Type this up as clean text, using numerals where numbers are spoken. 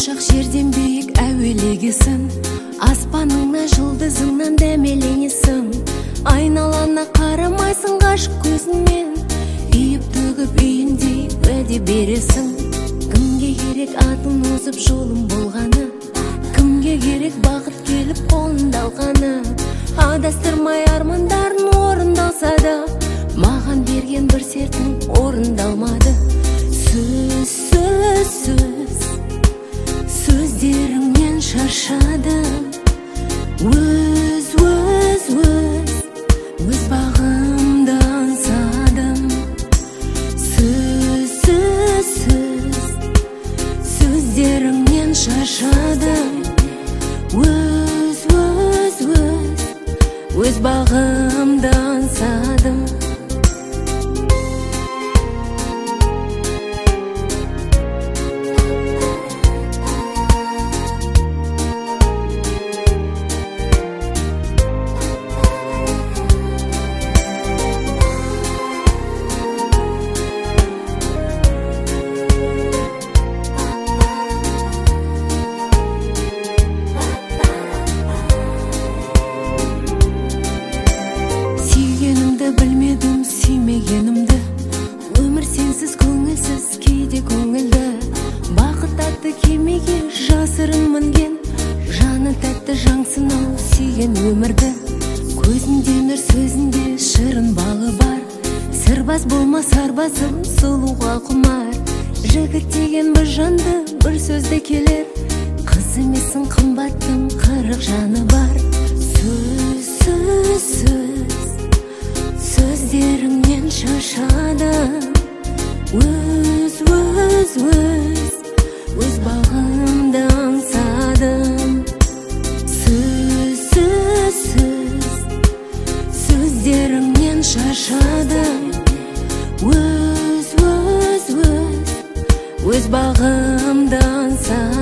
Болашақ жерден биік әуелегесің, аспаныңна жұлдызыңнан дәмеленесің. Айналана қарамайсың ғашық көзіңмен, үйіп төгіп үйіндей уәде бересің. Кімге керек атын озып жолым болғаны, кімге керек бақыт келіп қолында алғаны. Адастырмай армандарын орындалса да, маған берген бір сертің орындалмады. Сөз, сөз, сөз, сөздеріңнен шаршадым. Өз, өз, өз, өз бағымды аңсадым. Сөз, сөз, сөз, сөздеріңнен шаршадым. Өз, өз, өз, өз бағымды аңсадым. Білмедім сүймегенімді, өмір сенсіз көңілсіз, кейде көңілді. Бақыт атты кемеге жасырын мінген, жаны тәтті жаңсынау сүйген өмірді. Көзінде нұр, сөзінде шырын балы бар, сырбаз болма сарбазым, сұлуға құмар. Жігіт деген бір жанды, бір сөзді келер, қыз емесің қымбаттың қырық жаны бар. Сөз, сөз, сөз, сөздеріңнен шаршадым. Өз, өз, өз, өз бағымды аңсадым. Сөз, сөз, сөз, сөздеріңнен шаршадым. Өз, өз, өз, өз бағымды аңсадым.